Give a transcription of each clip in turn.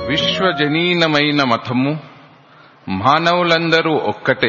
విశ్వజనీనమైన మతము, మానవులందరూ ఒక్కటే,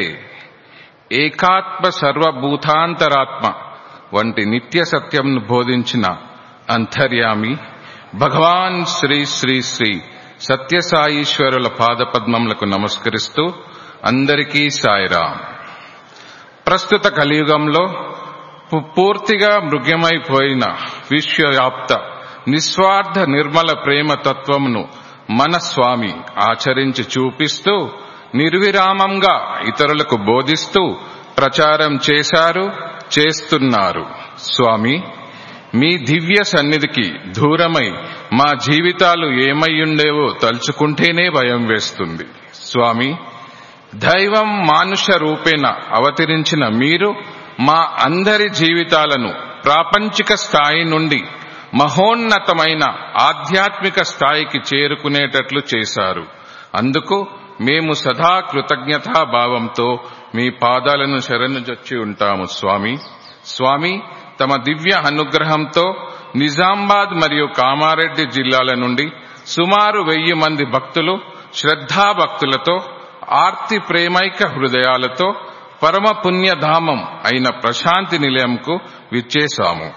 ఏకాత్మ సర్వభూతాంతరాత్మ వంటి నిత్య సత్యంను బోధించిన అంతర్యామి భగవాన్ శ్రీ శ్రీ శ్రీ సత్యసాయీశ్వరుల పాదపద్మములకు నమస్కరిస్తూ అందరికీ సాయిరాం. ప్రస్తుత కలియుగంలో పూర్తిగా మృగ్యమైపోయిన విశ్వవ్యాప్త నిస్వార్థ నిర్మల ప్రేమ తత్వమును మన స్వామి ఆచరించి చూపిస్తూ నిర్విరామంగా ఇతరులకు బోధిస్తూ ప్రచారం చేశారు, చేస్తున్నారు. స్వామి, మీ దివ్య సన్నిధికి దూరమై మా జీవితాలు ఏమయ్యుండేవో తలుచుకుంటేనే భయం వేస్తుంది. స్వామి, దైవం మానుష రూపేణ అవతరించిన మీరు మా అందరి జీవితాలను ప్రాపంచిక స్థాయి నుండి మహోన్నతమైన ఆధ్యాత్మిక స్థాయికి చేరుకునేటట్లు చేశారు. అందుకు మేము సదా కృతజ్ఞతాభావంతో మీ పాదాలను శరణుజొచ్చి ఉంటాము. స్వామి, తమ దివ్య అనుగ్రహంతో నిజామాబాద్ మరియు కామారెడ్డి జిల్లాల నుండి సుమారు 1000 మంది భక్తులు శ్రద్ధాభక్తులతో ఆర్తి ప్రేమైక హృదయాలతో పరమ పుణ్యధామం అయిన ప్రశాంతి నిలయంకు విచ్చేశాము.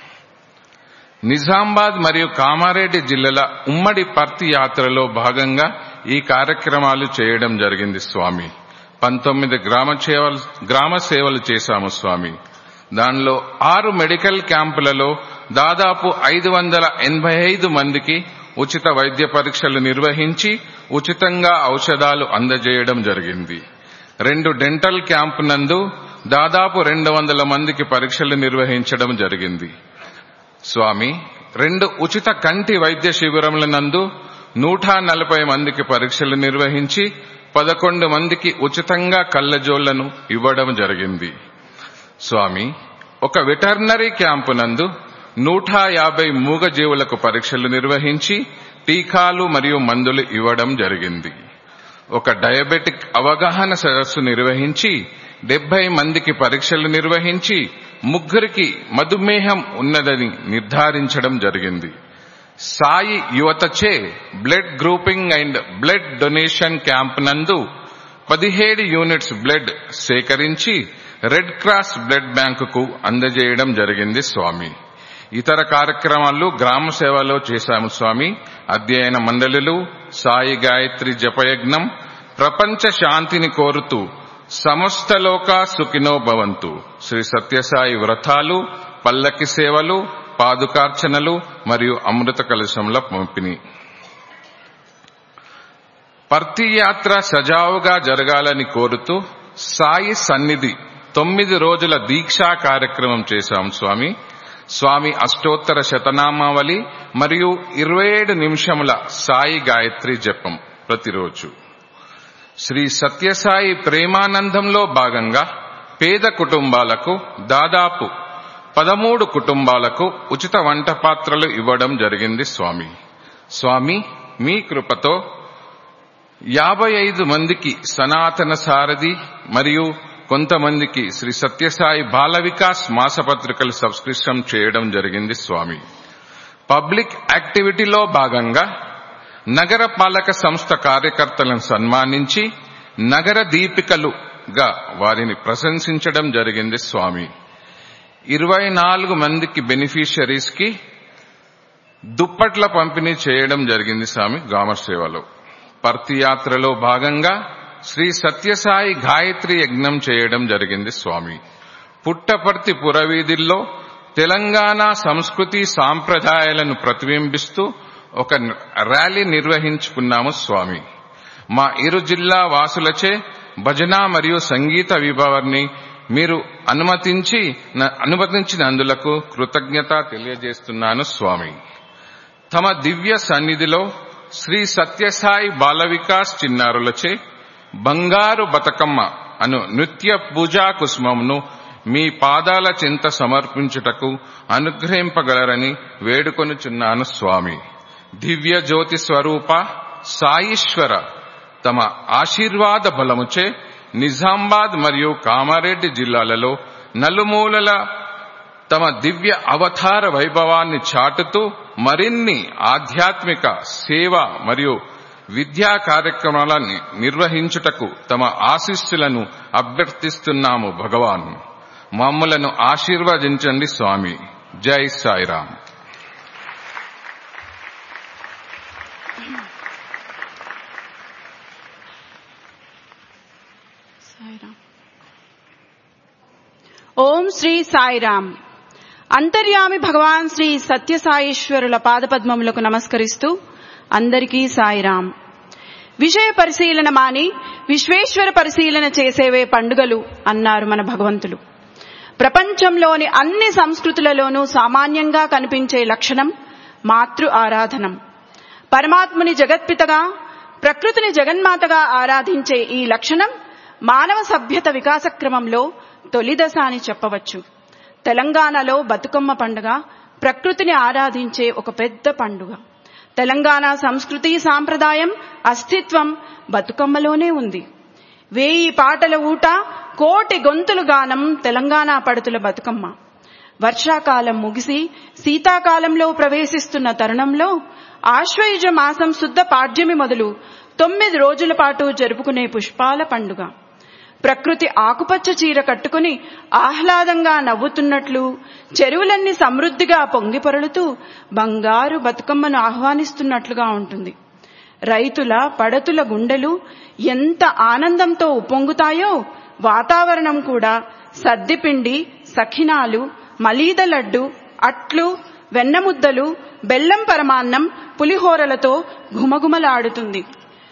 నిజామాబాద్ మరియు కామారెడ్డి జిల్లాల ఉమ్మడి పర్తి యాత్రలో భాగంగా ఈ కార్యక్రమాలు చేయడం జరిగింది. స్వామి, 19 గ్రామ సేవలు చేశాము. స్వామి, దానిలో 6 మెడికల్ క్యాంపులలో దాదాపు 585 మందికి ఉచిత వైద్య పరీక్షలు నిర్వహించి ఉచితంగా ఔషధాలు అందజేయడం జరిగింది. 2 డెంటల్ క్యాంపు నందు దాదాపు 200 మందికి పరీక్షలు నిర్వహించడం జరిగింది. స్వామి, 2 ఉచిత కంటి వైద్య శిబిరముల నందు 140 మందికి పరీక్షలు నిర్వహించి 11 మందికి ఉచితంగా కళ్లజోళ్లను ఇవ్వడం జరిగింది. స్వామి, ఒక వెటర్నరీ క్యాంపు నందు 150 మూగజీవులకు పరీక్షలు నిర్వహించి టీకాలు మరియు మందులు ఇవ్వడం జరిగింది. ఒక డయాబెటిక్ అవగాహన సదస్సు నిర్వహించి 70 మందికి పరీక్షలు నిర్వహించి 3కి మధుమేహం ఉన్నదని నిర్ధారించడం జరిగింది. సాయి యువతచే blood grouping and blood donation camp నందు 17 యూనిట్స్ బ్లడ్ సేకరించి రెడ్ క్రాస్ బ్లడ్ బ్యాంకుకు అందజేయడం జరిగింది. స్వామి, ఇతర కార్యక్రమాలు గ్రామ సేవలో చేశాము. స్వామి, అధ్యయన మండలులు, సాయి గాయత్రి జపయజ్ఞం, ప్రపంచ శాంతిని కోరుతూ సమస్త లోకా సుఖినో భవంతు, శ్రీ సత్యసాయి వ్రతాలు, పల్లకి సేవలు, పాదుకార్చనలు మరియు అమృత కలశంల పంపిణీ. పర్తి యాత్ర సజావుగా జరగాలని కోరుతూ సాయి సన్నిధి 9 రోజుల దీక్షా కార్యక్రమం చేశాం. స్వామి అష్టోత్తర శతనామావళి మరియు 27 నిమిషముల సాయి గాయత్రి జపం ప్రతిరోజు. శ్రీ సత్యసాయి ప్రేమానందంలో భాగంగా పేద కుటుంబాలకు దాదాపు 13 కుటుంబాలకు ఉచిత వంట పాత్రలు ఇవ్వడం జరిగింది. స్వామి, మీ కృపతో 55 మందికి సనాతన సారథి మరియు కొంతమందికి శ్రీ సత్యసాయి బాల వికాస్ మాసపత్రికలు సబ్స్క్రిప్షన్ చేయడం జరిగింది. స్వామి, పబ్లిక్ యాక్టివిటీలో భాగంగా నగర పాలక సంస్థ కార్యకర్తలను సన్మానించి నగర దీపికలుగా వారిని ప్రశంసించడం జరిగింది. స్వామి, 24 మందికి బెనిఫిషరీస్ కి దుప్పట్ల పంపిణీ చేయడం జరిగింది. స్వామి, గ్రామ సేవలో పర్తి యాత్రలో భాగంగా శ్రీ సత్యసాయి గాయత్రి యజ్ఞం చేయడం జరిగింది. స్వామి, పుట్టపర్తి పురవీధుల్లో తెలంగాణ సంస్కృతి సాంప్రదాయాలను ప్రతిబింబిస్తూ ఒక ర్యాలీ నిర్వహించుకున్నాము. స్వామి, మా 2 జిల్లా వాసులచే భజన మరియు సంగీత విభావాన్ని మీరు అనుమతించినందులకు కృతజ్ఞత తెలియజేస్తున్నాను. స్వామి, తమ దివ్య సన్నిధిలో శ్రీ సత్యసాయి బాల వికాస్ చిన్నారులచే బంగారు బతుకమ్మ అను నృత్య పూజా కుసుమమును మీ పాదాల చింత సమర్పించుటకు అనుగ్రహింపగలరని వేడుకొనుచున్నాను. స్వామి, దివ్య జ్యోతి స్వరూప సాయీశ్వర తమ ఆశీర్వాద బలముచే నిజామాబాద్ మరియు కామారెడ్డి జిల్లాలలో నలుమూలల తమ దివ్య అవతార వైభవాన్ని చాటుతూ మరిన్ని ఆధ్యాత్మిక సేవ మరియు విద్యా కార్యక్రమాలను నిర్వహించుటకు తమ ఆశీస్సులను అభ్యర్థిస్తున్నాము భగవాన్. మమ్మలను ఆశీర్వదించండి స్వామి. జై సాయిరామ్. ఓం శ్రీ సాయిరామ్. అంతర్యామి భగవాన్ శ్రీ సత్యసాయీశ్వరుల పాదపద్మములకు నమస్కరిస్తూ అందరికీ సాయిరామ్. విషయ పరిశీలన మాని విశ్వేశ్వర పరిశీలన చేసేవే పండుగలు అన్నారు మన భగవంతులు. ప్రపంచంలోని అన్ని సంస్కృతులలోనూ సామాన్యంగా కనిపించే లక్షణం మాతృ ఆరాధనం. పరమాత్ముని జగత్పితగా, ప్రకృతిని జగన్మాతగా ఆరాధించే ఈ లక్షణం మానవ సభ్యత వికాస క్రమంలో తొలి దశ అని చెప్పవచ్చు. తెలంగాణలో బతుకమ్మ పండుగ ప్రకృతిని ఆరాధించే ఒక పెద్ద పండుగ. తెలంగాణ సంస్కృతి సాంప్రదాయం అస్తిత్వం బతుకమ్మలోనే ఉంది. 1000 పాటల ఊట, కోటి గొంతులు గానం తెలంగాణ పడుతుల బతుకమ్మ. వర్షాకాలం ముగిసి శీతాకాలంలో ప్రవేశిస్తున్న తరుణంలో ఆశ్వయుజ మాసం శుద్ధ పాడ్యమి మొదలు 9 రోజుల పాటు జరుపుకునే పుష్పాల పండుగ. ప్రకృతి ఆకుపచ్చ చీర కట్టుకుని ఆహ్లాదంగా నవ్వుతున్నట్లు, చెరువులన్నీ సమృద్ధిగా పొంగిపొరలుతూ బంగారు బతుకమ్మను ఆహ్వానిస్తున్నట్లుగా ఉంటుంది. రైతుల పడతుల గుండెలు ఎంత ఆనందంతో ఉప్పొంగుతాయో వాతావరణం కూడా సద్దిపిండి, సఖినాలు, మలీద లడ్డు, అట్లు, వెన్నముద్దలు, బెల్లం పరమాన్నం, పులిహోరలతో ఘుమఘుమలాడుతుంది.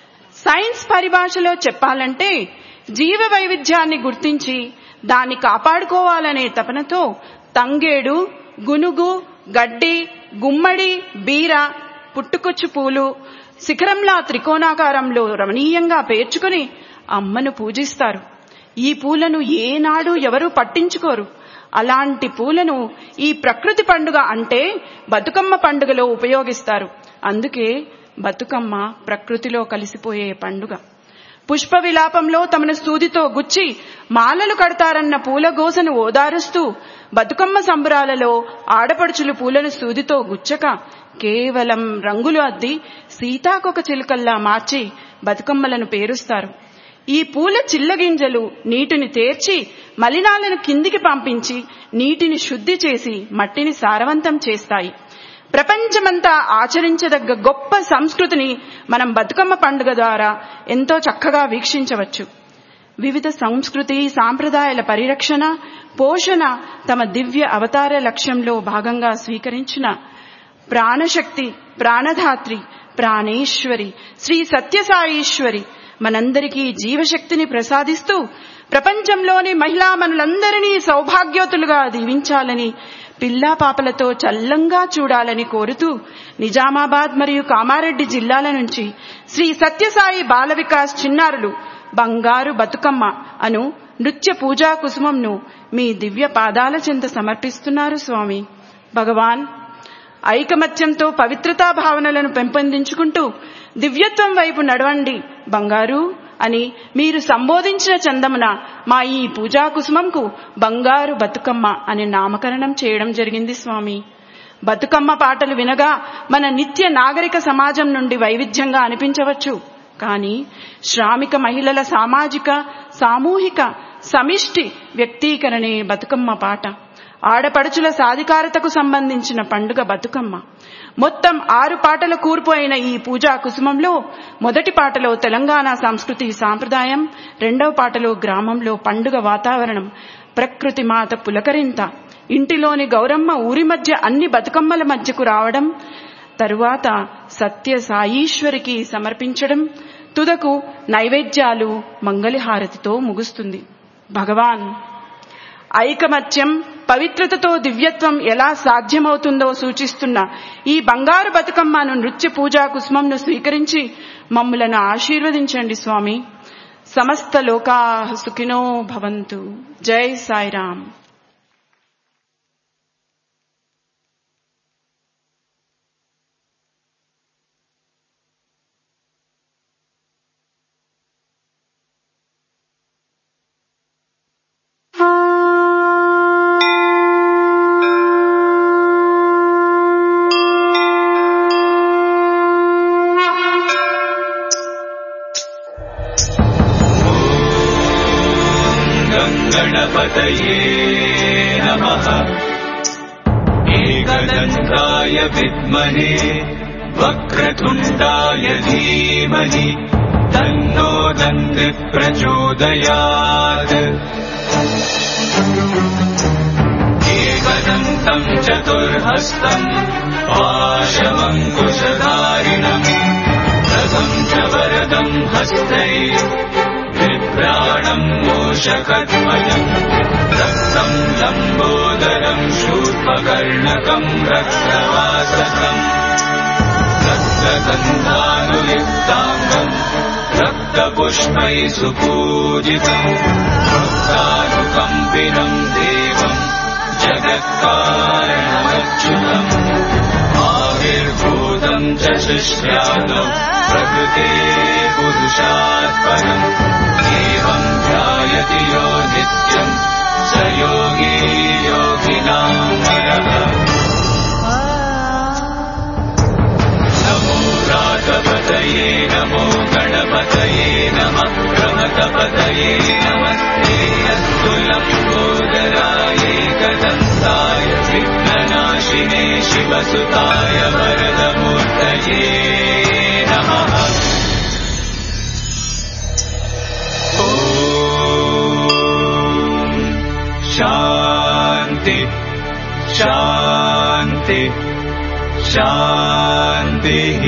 సైన్స్ పరిభాషలో చెప్పాలంటే జీవ వైవిధ్యాన్ని గుర్తించి దాన్ని కాపాడుకోవాలనే తపనతో తంగేడు, గునుగు, గడ్డి, గుమ్మడి, బీర, పుట్టుకొచ్చు పూలు శిఖరంలా త్రికోణాకారంలో రమణీయంగా పేర్చుకుని అమ్మను పూజిస్తారు. ఈ పూలను ఏనాడు ఎవరూ పట్టించుకోరు. అలాంటి పూలను ఈ ప్రకృతి పండుగ అంటే బతుకమ్మ పండుగలో ఉపయోగిస్తారు. అందుకే బతుకమ్మ ప్రకృతిలో కలిసిపోయే పండుగ. పుష్ప విలాపంలో తమను సూదితో గుచ్చి మాలలు కడతారన్న పూలగోసను ఓదారుస్తూ బతుకమ్మ సంబరాలలో ఆడపడుచులు పూలను సూదితో గుచ్చక కేవలం రంగులు అద్ది సీతాకొక చిలుకల్లా మార్చి బతుకమ్మలను పేరుస్తారు. ఈ పూల చిల్లగింజలు నీటిని తేర్చి మలినాలను కిందికి పంపించి నీటిని శుద్ధి చేసి మట్టిని సారవంతం చేస్తాయి. ప్రపంచమంతా ఆచరించదగ్గ గొప్ప సంస్కృతిని మనం బతుకమ్మ పండుగ ద్వారా ఎంతో చక్కగా వీక్షించవచ్చు. వివిధ సంస్కృతి సాంప్రదాయాల పరిరక్షణ, పోషణ తమ దివ్య అవతార లక్ష్యంలో భాగంగా స్వీకరించిన ప్రాణశక్తి, ప్రాణధాత్రి, ప్రాణేశ్వరి శ్రీ సత్యసాయీశ్వరి మనందరికీ జీవశక్తిని ప్రసాదిస్తూ ప్రపంచంలోని మహిళా మనులందరినీ సౌభాగ్యోతులుగా దీవించాలని, పిల్లా పాపలతో చల్లంగా చూడాలని కోరుతూ నిజామాబాద్ మరియు కామారెడ్డి జిల్లాల నుంచి శ్రీ సత్యసాయి బాల వికాస్ చిన్నారులు బంగారు బతుకమ్మ అను నృత్య పూజా కుసుమంను మీ దివ్య పాదాల చెంత సమర్పిస్తున్నారు స్వామి. భగవాన్, ఐకమత్యంతో పవిత్రతా భావనలను పెంపొందించుకుంటూ దివ్యత్వం వైపు నడవండి బంగారు అని మీరు సంబోధించిన చందమున మా ఈ పూజా కుసుమంకు బంగారు బతుకమ్మ అని నామకరణం చేయడం జరిగింది స్వామి. బతుకమ్మ పాటలు వినగా మన నిత్య నాగరిక సమాజం నుండి వైవిధ్యంగా అనిపించవచ్చు. కానీ శ్రామిక మహిళల సామాజిక, సామూహిక, సమిష్టి వ్యక్తీకరణే బతుకమ్మ పాట. ఆడపడుచుల సాధికారతకు సంబంధించిన పండుగ బతుకమ్మ. మొత్తం 6 పాటల కూర్పు అయిన ఈ పూజా కుసుమంలో మొదటి పాటలో తెలంగాణ సంస్కృతి సాంప్రదాయం, రెండవ పాటలో గ్రామంలో పండుగ వాతావరణం, ప్రకృతి మాత పులకరింత, ఇంటిలోని గౌరమ్మ ఊరి మధ్య అన్ని బతుకమ్మల మధ్యకు రావడం, తరువాత సత్య సాయీశ్వరికి సమర్పించడం, తుదకు నైవేద్యాలు మంగళహారతితో ముగుస్తుంది. భగవాన్, ఐకమత్యం, పవిత్రతతో దివ్యత్వం ఎలా సాధ్యమవుతుందో సూచిస్తున్న ఈ బంగారు బతుకమ్మను నృత్య పూజా కుసుమంను స్వీకరించి మమ్ములను ఆశీర్వదించండి స్వామి. సమస్త లోకాః సుఖినో భవంతు. జై సాయిరామ్. गणपतये नमः। एकदन्ताय विद्महे वक्रतुण्डाय धीमहि तन्नो दन्तिः प्रचोदयात्। एकदन्तम् चतुर्हस्तम् पाशमङ्कुशधारिणम् रथम् च वरदम् हस्तैः बिभ्राणम् मूषकध्वजम् रक्तम् लम्बोदरम् शूर्पकर्णकम् रक्तवासकम् रक्तगन्धानुलिप्ताङ्गम् रक्तपुष्पैः सुपूजितम् भक्तानुकम्पिनम् देवम् जगत्कारणमच्युतम् आविर्भूतम् च शिष्यादौ प्रकृते पुरुषात् परम् एवम् ध्यायति यो नित्यम् स योगी योगिनाम् वरः। नमो राघवतये नमो गणपतये नमः प्रमथपतये नमस्ते अस्तु लम्बोदराय एकदन्ताय विघ्ननाशिने शिवसुताय वरदमूर्तये नमः। ॐ शान्ति शान्ति शान्तिः।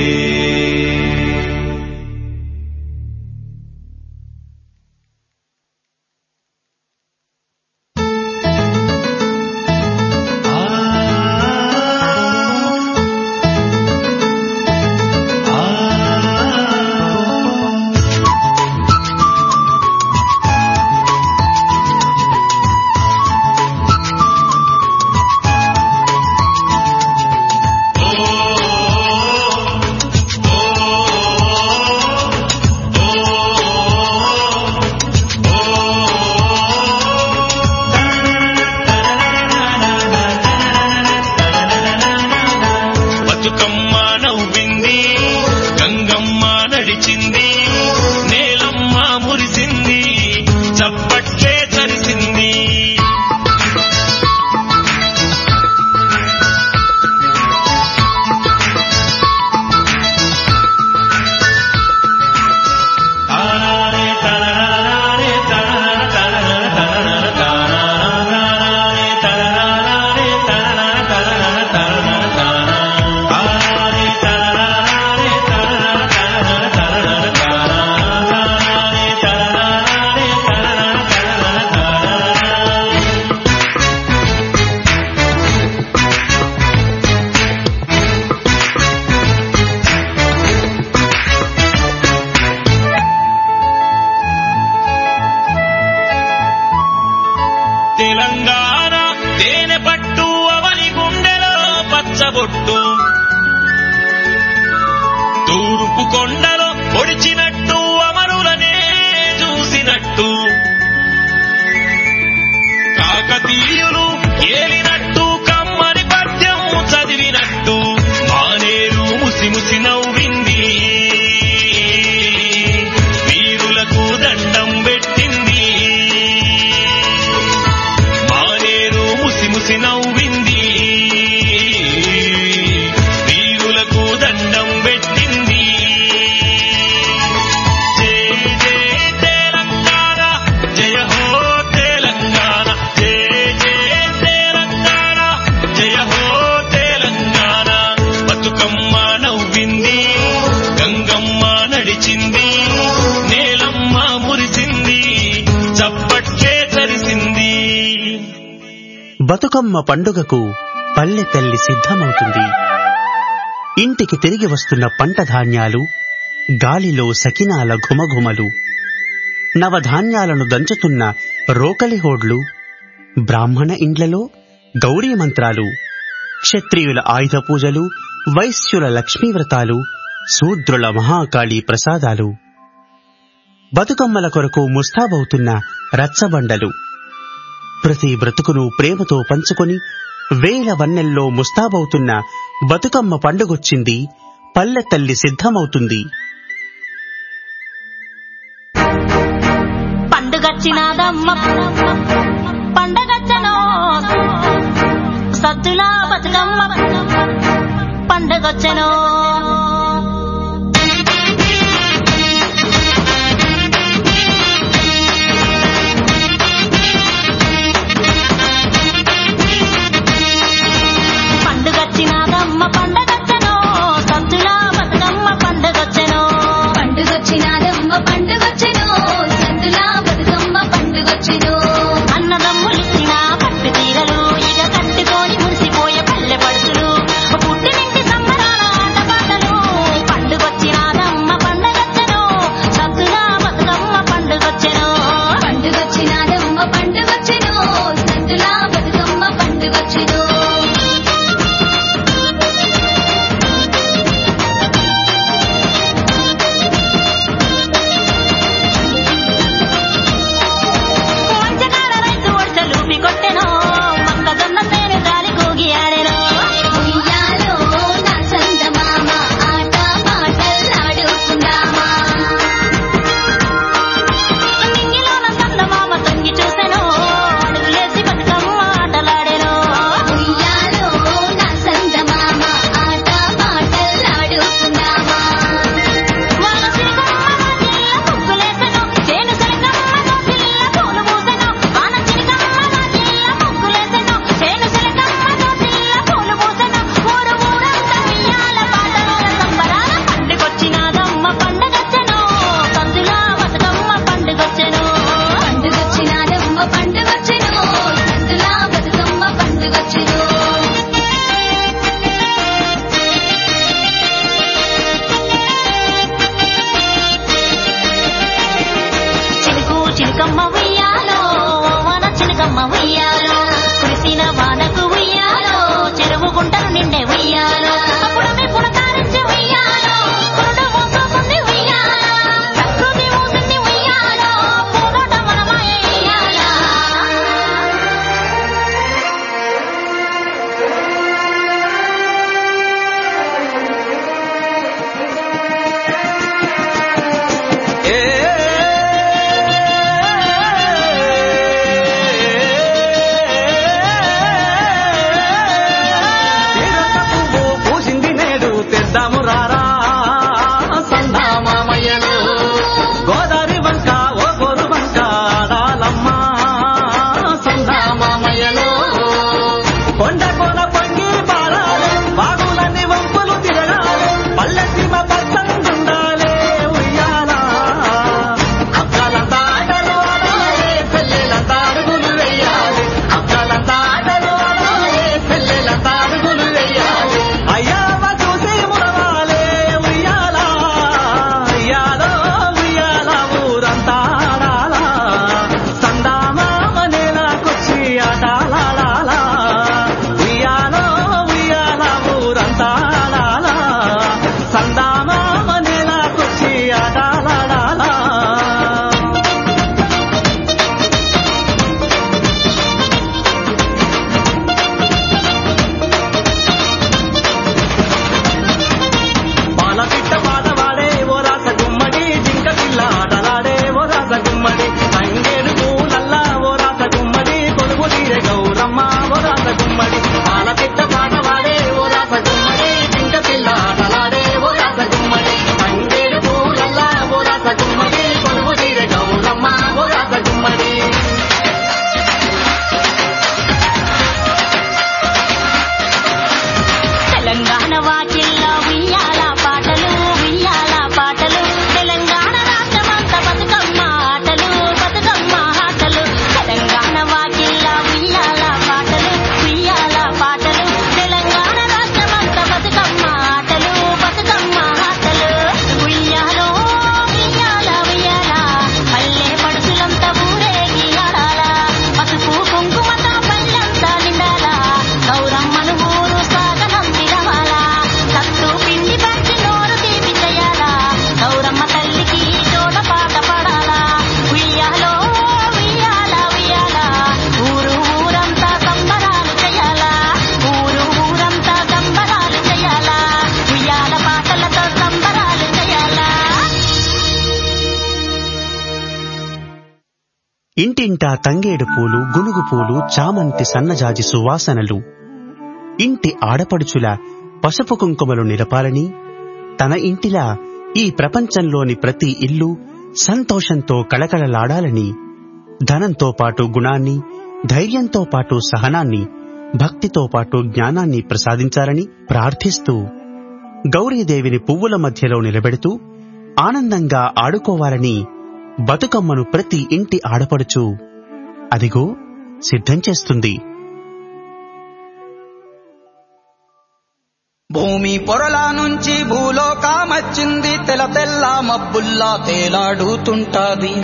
తూర్పు కొండలో పొడిచినట్టు అమరులనే చూసినట్టు కాకతీయులు ఏలినట్టు కమ్మని పద్యం చదివినట్టు మానేరు ముసి ముసి నవ్వింది వీరులకు దండం పెట్టింది మానేరు ముసి ముసి నవ్వింది వీరులకు దండం పెట్టింది జై జై తెలంగాణ జయ హో తెలంగాణ జై జై తెలంగాణ జయ హో తెలంగాణ బతుకమ్మ నవ్వింది గంగమ్మ నడిచింది నేలమ్మ మురిసింది చప్పట్లే తరిసింది. బతుకమ్మ పండుగకు పల్లె తల్లి సిద్ధమవుతుంది. ఇంటికి తిరిగి వస్తున్న పంట ధాన్యాలు, గాలిలో సకినాల ఘుమఘుమలు, నవధాన్యాలను దంచుతున్న రోకలిహోడ్లు, బ్రాహ్మణ ఇండ్లలో గౌరీ మంత్రాలు, క్షత్రియుల ఆయుధ పూజలు, వైశ్యుల లక్ష్మీవ్రతాలు, శూద్రుల మహాకాళీ ప్రసాదాలు, బతుకమ్మల కొరకు ముస్తాబవుతున్న రచ్చబండలు, ప్రతి బ్రతుకును ప్రేమతో పంచుకొని వేల వన్నెల్లో ముస్తాబవుతున్న బతుకమ్మ పండుగొచ్చింది. పల్లె తల్లి సిద్ధమవుతుంది. పండుగ పండుగొచ్చినాదమ్మ పండగచ్చనో సద్దులా బతుకమ్మ పండగొచ్చనో పండుగచ్చినాదమ్మ పండగచ్చనో సద్దులా బతుకమ్మ పండగొచ్చనో పండుగొచ్చినాదమ్మ పండుగొచ్చెనో సద్దులా బతుకమ్మ పండుగొచ్చెనో అన్నదమ్ములిచ్చిన పట్టు తీరలు ఇక కట్టుకొని మురిసిపోయే పల్లె పడుసులు పుట్టినింటి సంబరాల ఆటపాటలు ఇంటింటా తంగేడు పూలు, గునుగు పూలు, చామంతి సన్నజాజి సువాసనలు ఇంటి ఆడపడుచుల పసుపు కుంకుమలు నిలపాలని, తన ఇంటిలా ఈ ప్రపంచంలోని ప్రతి ఇల్లు సంతోషంతో కళకళలాడాలని, ధనంతో పాటు గుణాన్ని, ధైర్యంతో పాటు సహనాన్ని, భక్తితో పాటు జ్ఞానాన్ని ప్రసాదించాలని ప్రార్థిస్తూ గౌరీదేవిని పువ్వుల మధ్యలో నిలబెడుతూ ఆనందంగా ఆడుకోవాలని బతుకమ్మను ప్రతి ఇంటి ఆడపడుచు అదిగో సిద్ధం చేస్తుంది. భూమి పొరల నుంచి భూలోకమచ్చింది, తెల్ల తెల్ల మబ్బుల్లా తేలాడుతుంటాది.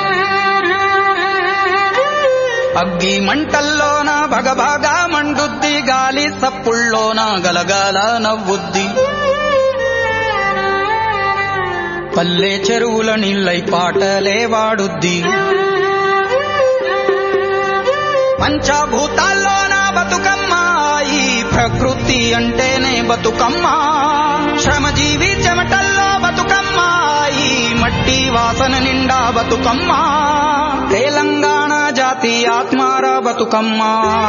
అగ్గి మంటల్లోన భగభగా మండుద్ది, గాలి సప్పుల్లోన గలగాల నవ్వుద్ది. పల్లె చెరువుల నీళ్ళై పాటలే వాడుద్ది. పంచభూతాల్లోన బతుకమ్మ, ఈ ప్రకృతి అంటేనే బతుకమ్మ. శ్రమజీవి చెమటల్లో బతుకమ్మ, ఈ మట్టి వాసన నిండా బతుకమ్మ. తెలంగాణ జాతి ఆత్మార బతుకమ్మ,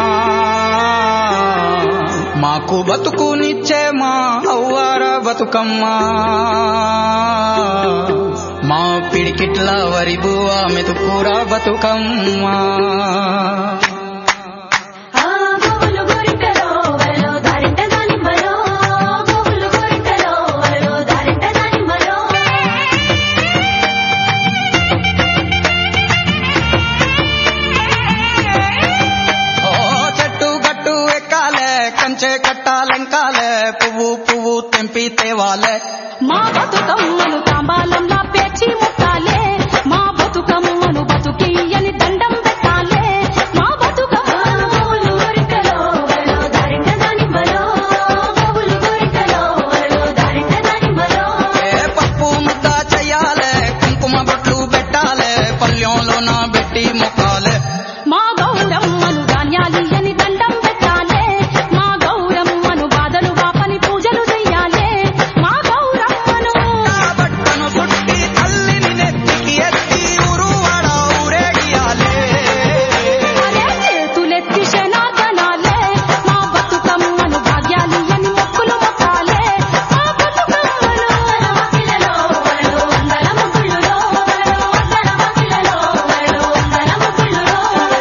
మాకు బతుకునిచ్చే మా అవ్వార బతుకమ్మ. మా పిడికిట్ల వరిబువ మెతుకూర బతుకమ్మ. కంచె కట్టాలెంకాలే, పువ్వు పువ్వు తెంపి తేవాలే. మా బతుకమ్మను తాంబాలంలా పేర్చి ముట్టాలే, మా బతుకమ్మను బతుకి అని దండం పెట్టాలే. మా బతుకమ్మను పువ్వులు గోరింకలో వరలో దారింట దానిమ్మలో, పువ్వులు గోరింకలో వరలో దారింట దానిమ్మలో. పప్పు ముద్ద చెయ్యాలే, కుంకుమ బొట్లు పెట్టాలే, పల్లెంలో నా పెట్టి మొక్కాలే. మా గౌరమ్మను ధాన్యాలి అని దండం పెట్టాలే, మా గౌరమ్మను బాధలు వాపని పూజలు చెయ్యాలే. మా గౌరమ్మను బట్టను సుట్టి తల్లిని నెత్తికి ఎత్తి ఊరువాడ ఊరేగియాలే. అరే చేతులెత్తి శనాదనాలే, మా బతుకమ్మను భాగ్యాలి అని మొక్కులు మొక్కాలే. మా బతుకమ్మను పిల్లలో వరలో వందల ముగ్గులలో, వరలో వందల పిల్లలో వరలో వందల ముగ్గులలో.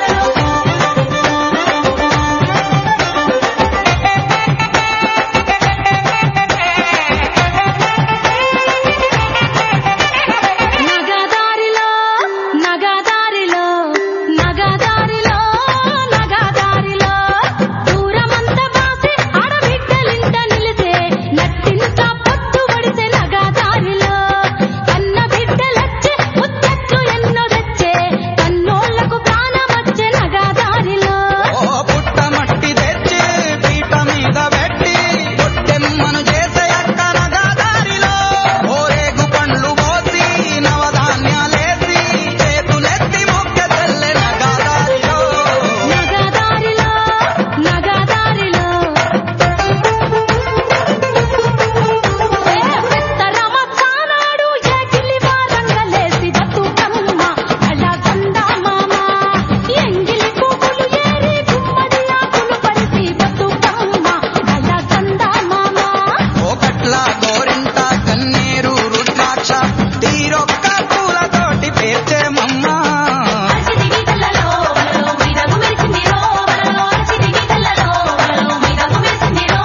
నగదారిలో నగదారిలో నగదారిలో నగదారిలో దూరమంత బాసి ఆడబిడ్డలింట నిలిసే, నట్టింట పొత్తు పడిసే నగదారిలో. కన్న బిడ్డలచ్చే ముచ్చట్లు ఎన్నో తెచ్చే, కన్నోళ్లకు ప్రాణమచ్చే నగదారిలో. ఓ పుట్ట మట్టి తెచ్చి పీట మీద పెట్టి పొట్టెమ్మను చేసే అక్క నగదారిలో. ఓరేగు పండ్లు పోసి నవధాన్యాలేసి చేతులెత్తి మొక్కె తెల్లె నగదారిలో. నగదారిలో నగదారిలో పెత్తరమచ్చానాడు ఏకిలి వారంగలేసి బతుకమ్మ అలగంద మామ. ఎంగిలి పువ్వులు ఏరి గుమ్మడి ఆకులు పరిసి బతుకమ్మ అలగంద మామ. ఓ కట్ల గోరింట కన్నీరు రుద్రాక్ష తీరొక్క పూలతోటి పేర్చేమమ్మ. అరిసిదిగి కళ్ళలో వరలో వీరగు మెరిసిందిరో, వరలో అరిసిదిగి కళ్ళలో వరలో వీరగు మెరిసిందిరో.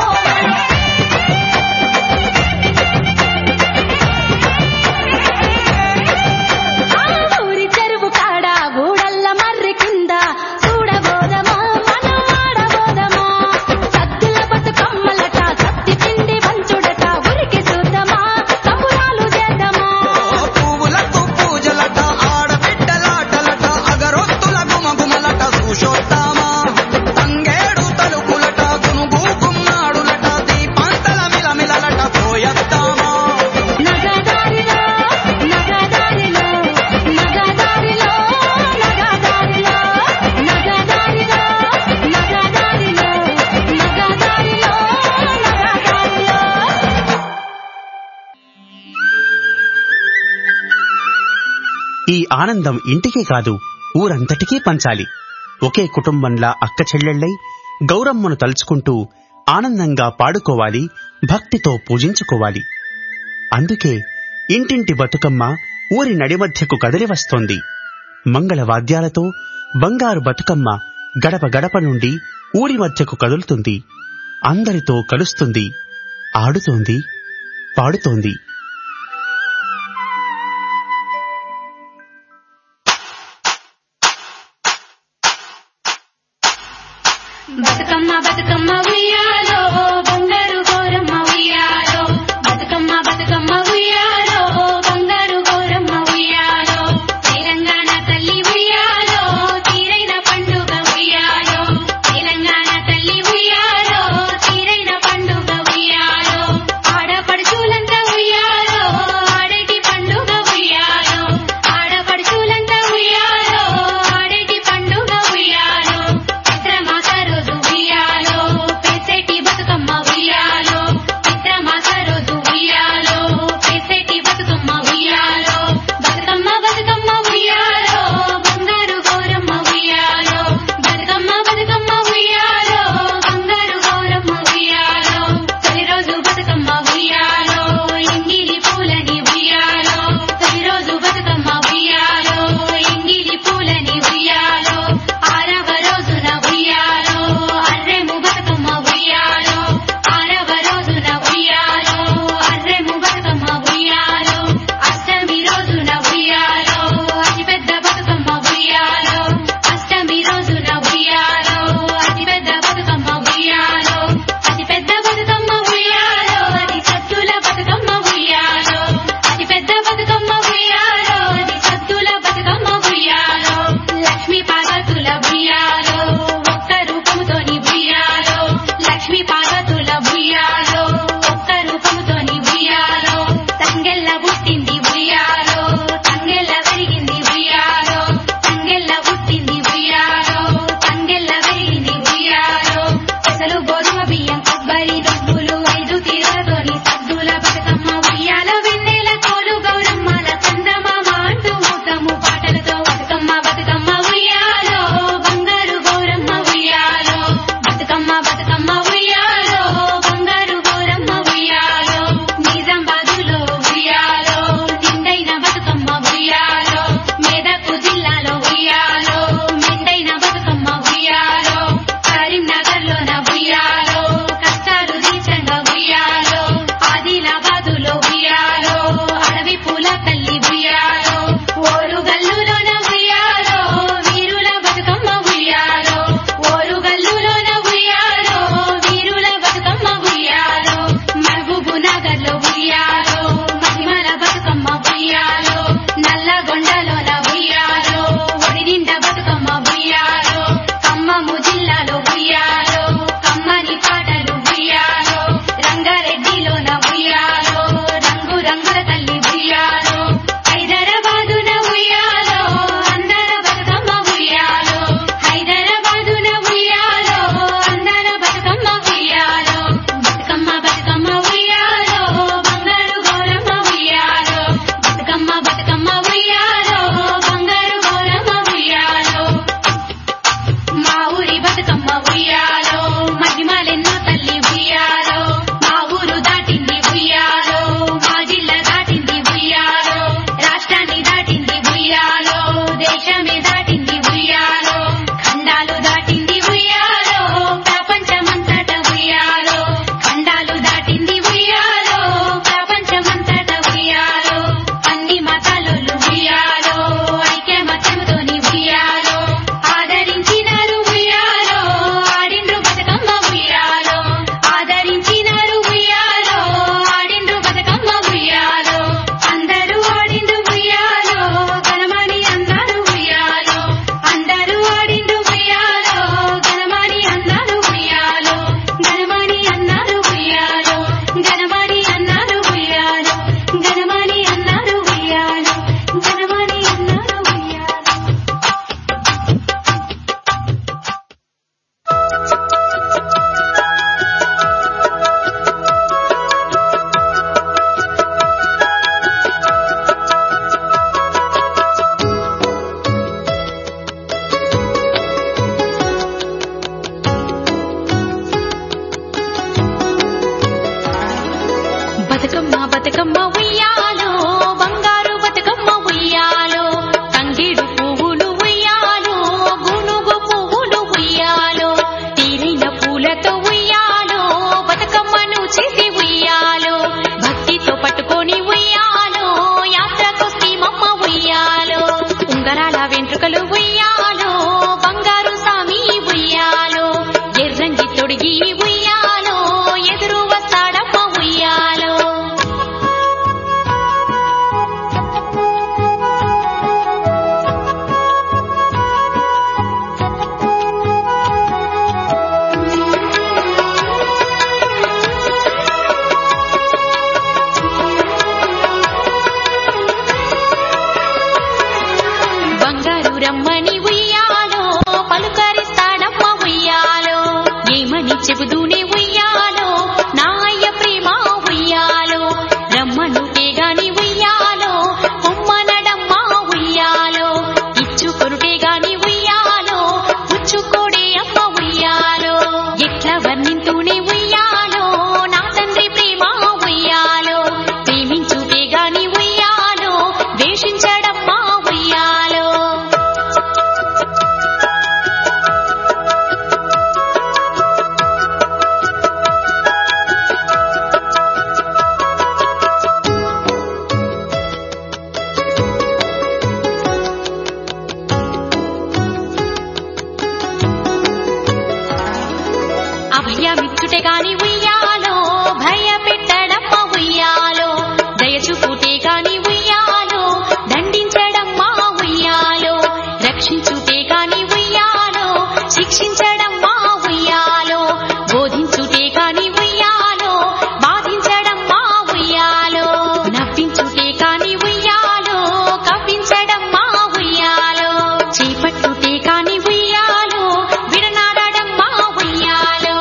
ఊరి చెరువు కాడ గూడల్ల మర్రి కింద చూడబోదమా మనం ఆడబోదమా. సద్దుల బతుకమ్మలట సత్తి పిండి వంచుడట ఉరికి చూద్దామా, కబురాలు చేద్దామా. ఓ పువ్వులకు పూజలట, ఆడబిడ్డలాటలట, అగరొత్తుల గుమగుమలట చూసొద్దామా. తంగేడు తలుపులట, గునుగు గుమ్మాడులట, దీపాంతల మిలమిలలట పోయొద్దామా. నగదారిలో నగదారిలో నగదారిలో నగదారిలో నగదారిలో నగదారిలో నగదారిలో నగదారిలో. ఈ ఆనందం ఇంటికే కాదు ఊరంతటికీ పంచాలి. ఒకే కుటుంబంలా అక్క చెల్లెళ్ళై గౌరమ్మను తలుచుకుంటూ ఆనందంగా పాడుకోవాలి, భక్తితో పూజించుకోవాలి. అందుకే ఇంటింటి బతుకమ్మ ఊరి నడిమధ్యకు కదిలి వస్తోంది. మంగళవాద్యాలతో బంగారు బతుకమ్మ గడప గడప నుండి ఊరి మధ్యకు కదులుతుంది. అందరితో కలుస్తుంది, ఆడుతోంది, పాడుతోంది. బతుకమ్మ బతుకమ్మ ఉయ్యాలో బంగారు గౌరమ్మ ఉయ్యాలో బతుకమ్మ బతుకమ్మ ఉయ్యాలో బంగారు గౌరమ్మ ఉయ్యాలో తెలంగాణ తల్లి ఉయ్యాలో తీరైన పండుగ ఉయ్యాలో తెలంగాణ తల్లి ఉయ్యాలో తీరైన పండుగ ఉయ్యాలో ఆడపడుచులంతా ఉయ్యాలో ఆడేటి పండుగ ఉయ్యాలో ఆడపడుచులంతా ఉయ్యాలో ఆడేటి పండుగ ఉయ్యాలో చైత్రమాస రోజు ఉయ్యాలో పెసటి రమ్మని ఉయ్యాలో పలుకరిస్తాడమ్మ ఉయ్యాలో ఏమని చెబుతూనే ఉయ్యాలో నా అయ్య ప్రేమ ఉయ్యాలో రమ్మనుటే గాని ఉయ్యాలో పొమ్మనడమ్మ ఉయ్యాలో ఇచ్చుకొనుటే గాని ఉయ్యాలో పుచ్చుకోడే అమ్మ ఉయ్యాలో ఎట్లా వర్ణింతూనే ఉయ్యాలో నా తండ్రి ప్రేమ ఉయ్యాలో ప్రేమించుటే గాని ఉయ్యాలో వేషించడమ్మ ఉయ్యాలో అభయమిచ్చుటే గాని ఉయ్యాలో భయపెట్టడమ్మ ఉయ్యాలో దయచూపుటే గాని ఉయ్యాలో దండించడమ్మ ఉయ్యాలో రక్షించుటే గాని ఉయ్యాలో శిక్షించడమ్మ ఉయ్యాలో బోధించుటే గాని ఉయ్యాలో బాధించడమ్మ ఉయ్యాలో నవ్వించుటే గాని ఉయ్యాలో కవ్వించడమ్మ ఉయ్యాలో చేపట్టుటే గాని ఉయ్యాలో విడనాడడమ్మ ఉయ్యాలో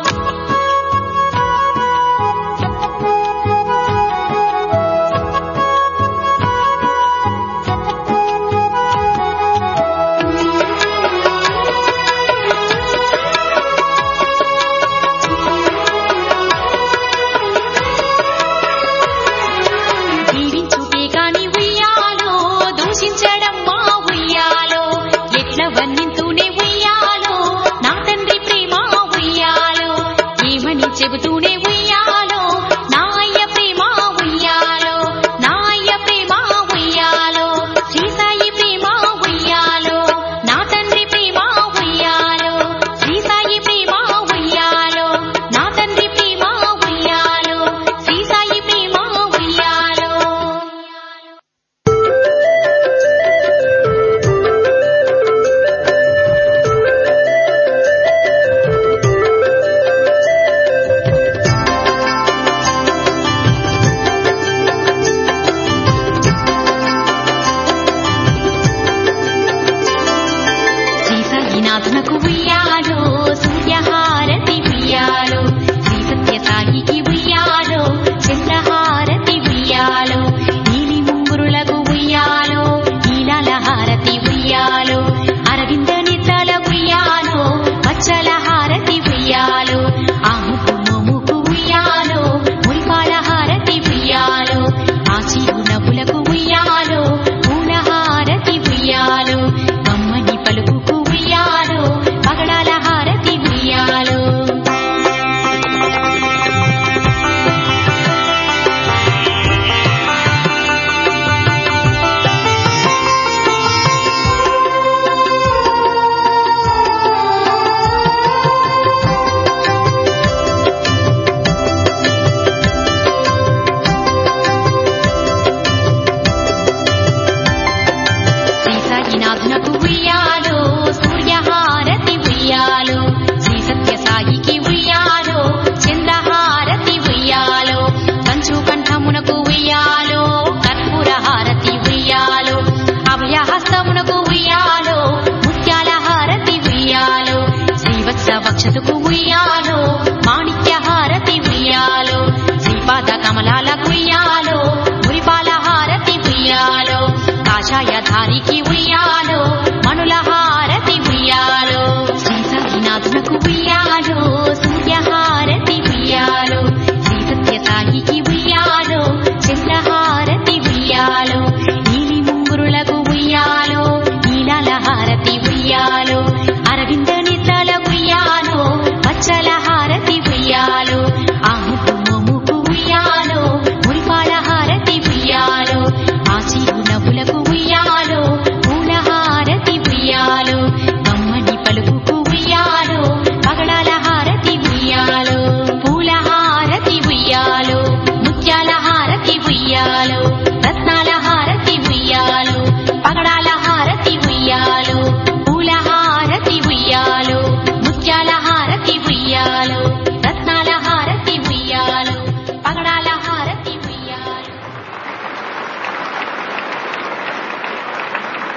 దీవించుటే గాని ఉయ్యాలో దూషించడమ్మ ఉయ్యాలో ఎట్ల వర్ణింతూనే ఉయ్యాలో నా తండ్రి ప్రేమ ఉయ్యాలో ఏమని చెబుతూనే ఉయ్యాలో నా అయ్య ప్రేమ ఉయ్యాలో నా అయ్య ప్రేమ ఉయ్యాలో శ్రీ సాయి ప్రేమ ఉయ్యాలో నా తండ్రి ప్రేమ ఉయ్యాలో శ్రీ సాయి ప్రేమ ఉయ్యాలో నా తండ్రి ప్రేమ ఉయ్యాలో శ్రీ సాయి ప్రేమ ఉయ్యాలో శ్రీ సాయినాథునకు ఉయ్యాలో సూర్యహారతి ఉయ్యాలో శ్రీ సత్యసాయికి ఉయ్యాలో చంద్రహారతి ఉయ్యాలో నీలి ముంగురులకు ఉయ్యాలో నీలాల హారతి ఉయ్యాలో అరవింద నేత్రాల ఉయ్యాలో పచ్చల హారతి ఉయ్యాలో ఆముకు మోముకు ఉయ్యాలో మురిపాల హారతి ఉయ్యాలో ఆ చిరు నవ్వులకు ఉయ్యాలో పూల హారతి ఉయ్యాలో కమ్మని పలుకుకు ఉయ్యాలో పగడాల హారతి ఉయ్యాలో శ్రీ సాయినాథునకు ఉయ్యాలో సూర్యహారతి ఉయ్యాలో శ్రీ సత్యసాయికి ఉయ్యాలో చంద్రహారతి ఉయ్యాలో కంచు కంఠమునకు ఉయ్యాలో కర్పూర హారతి ఉయ్యాలో అభయహస్తమునకు ఉయ్యాలో ముత్యాల హారతి ఉయ్యాలో శ్రీవత్స వక్షతుకు ఉయ్యాలో మాణిక్య హారతి ఉయ్యాలో శ్రీపాద కమలాలకు ఉయ్యాలో మురిపాల హారతి ఉయ్యాలో కాషాయధారికి ఉయ్యాలో మనుల హారతి ఉయ్యాలో శ్రీ సాయినాథునకు ఉయ్యాలో సూర్యహారతి ఉయ్యాలో శ్రీ సత్యసాయికి ఉయ్యాలో చంద్రహారతి ఉయ్యాలో నీలి ముంగురులకు ఉయ్యాలో నీలాల హారతి ఉయ్యాలో అరవింద నేత్రాల ఉయ్యాలో పచ్చల హారతి ఉయ్యాలో ఆముకు మోముకు ఉయ్యాలో మురిపాల హారతి ఉయ్యాలో ఆ చిరు నవ్వులకు ఉయ్యాలో పూల హారతి ఉయ్యాలో కమ్మని పలుకుకు ఉయ్యాలో పగడాల హారతి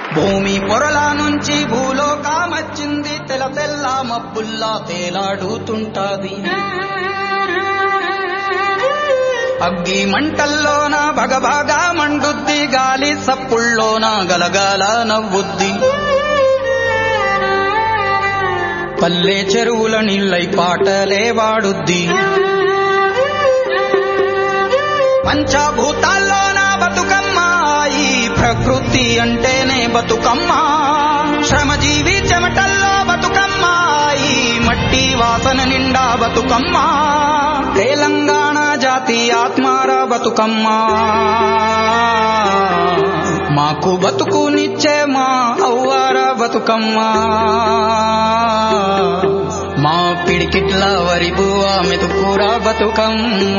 భూమి పొరల నుంచి భూలోకమచ్చింది, తెల్ల తెల్ల మబ్బుల్లా తేలాడుతుంటాది. అగ్గి మంటల్లోన భగభగా మండుద్ది, గాలి సప్పుల్లోన గలగాల నవ్వుద్ది. పల్లె చెరువుల నీళ్ళై పాటలే వాడుద్ది. పంచభూతాల్లోన బతుకమ్మ, ఈ ప్రకృతి అంటేనే బతుకమ్మ. శ్రమజీవి చెమటల్లో బతుకమ్మ, ఈ మట్టి వాసన నిండా బతుకమ్మ. తెలంగాణ జాతి ఆత్మార బతుకమ్మ, మాకు బతుకునిచ్చే మా అవ్వార బతుకమ్మ. మా పిడికిట్ల వరి బువ్వ మెతుకూర బతుకమ్మ.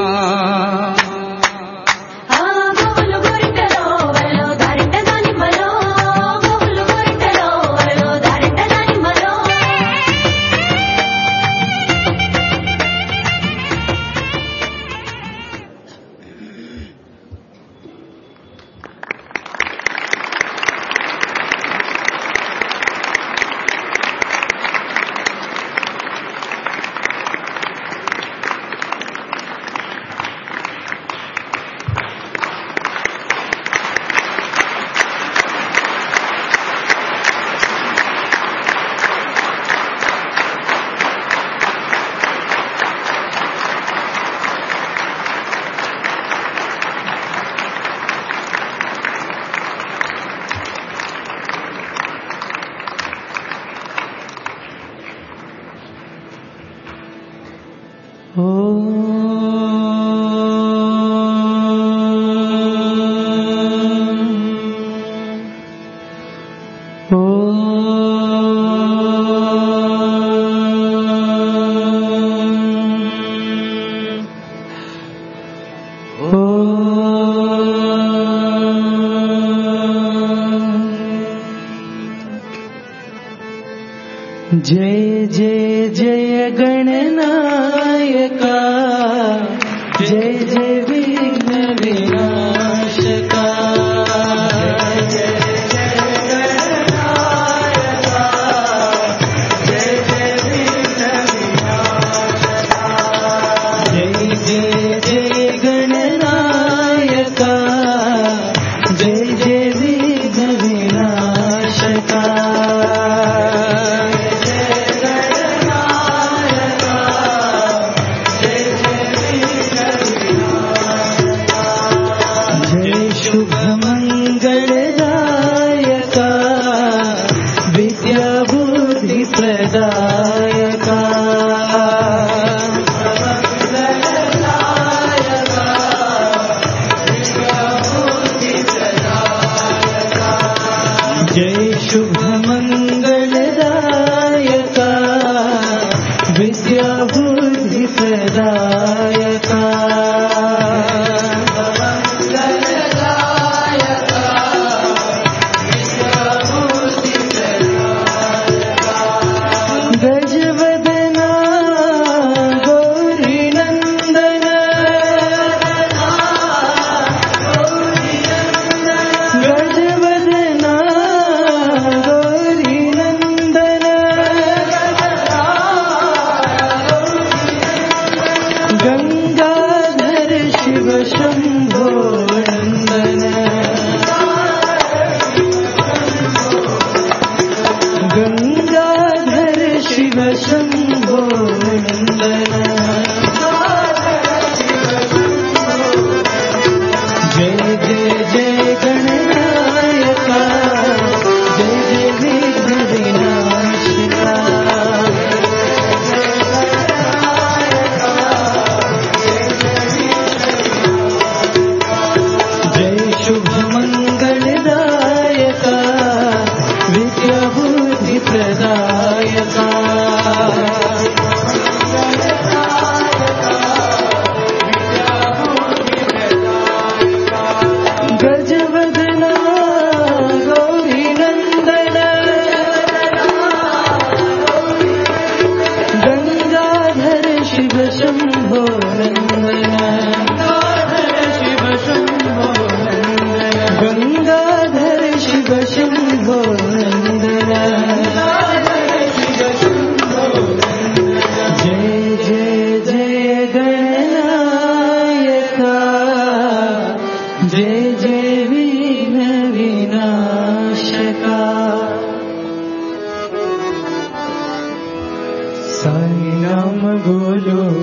जय जय जय गणनायका, जय जय विघ्न विनाशका. जय जय गणनायका, जय जय विघ्न विनाशका. जय जय जय गणनायका, जय जय विघ्न विनाशका.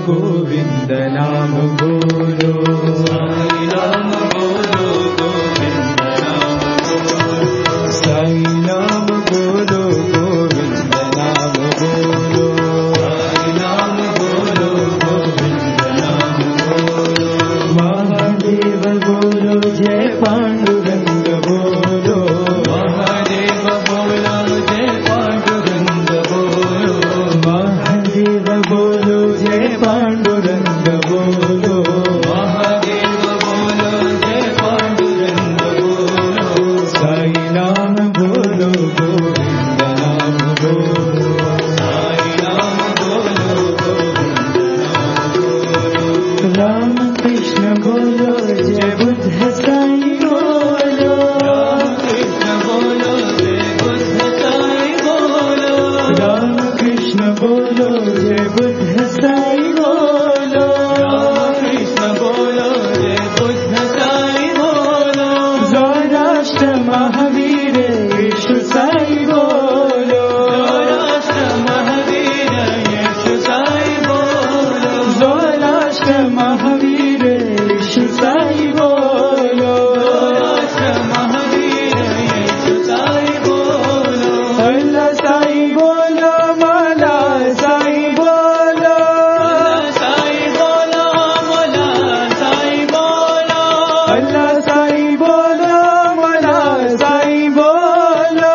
गोविंद नाम बोलो साई नाम बोलो गोविंद नाम बोलो साई नाम बोलो गोविंद नाम बोलो साई नाम बोलो गोविंद नाम बोलो महादेव बोलो जय पांडुरंग बोलो महादेव बोलो जय पांडुरंग बोलो महादेव बोलो जय पांडुरंग बोलो महादेव बोलो जय पांडुरंग बोलो साई नाम बोलो गोविंद नाम बोलो साई नाम बोलो गोविंद नाम बोलो राम कृष्ण बोलो जय बुद्ध साई बोलो राम कृष्ण बोलो जय बुद्ध साई बोलो राम कृष्ण बोलो जय बुद्ध साई बोलो राम कृष्ण बोलो जय बुद्ध साई बोलो सौराष्ट्र महावीर यीशु साई बोलो सौराष्ट्र महावीर यीशु साई बोलो सौराष्ट्र महावीर यीशु साई बोलो सौराष्ट्र महावीर यीशु साई बोलो अल्लाह साई बोलो मौला साई बोलो साई बोलो मौला साई बोलो अल्लाह साई बोलो मौला साई बोलो